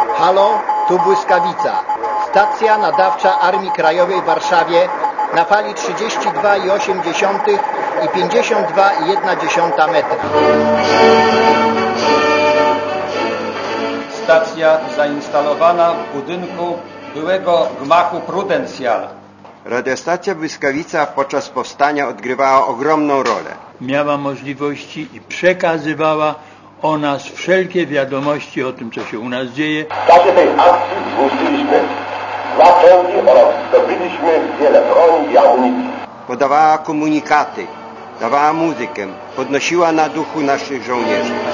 Halo, tu Błyskawica. Stacja nadawcza Armii Krajowej w Warszawie na fali 32,8 i 52,1 metra. Stacja zainstalowana w budynku byłego gmachu Prudencjala. Radiostacja Błyskawica podczas powstania odgrywała ogromną rolę. Miała możliwości i przekazywała o nas wszelkie wiadomości o tym, co się u nas dzieje. W czasie tej akcji zniszczyliśmy 2 czołgi oraz zdobyliśmy wiele broni i amunicji. Podawała komunikaty, dawała muzykę, podnosiła na duchu naszych żołnierzy.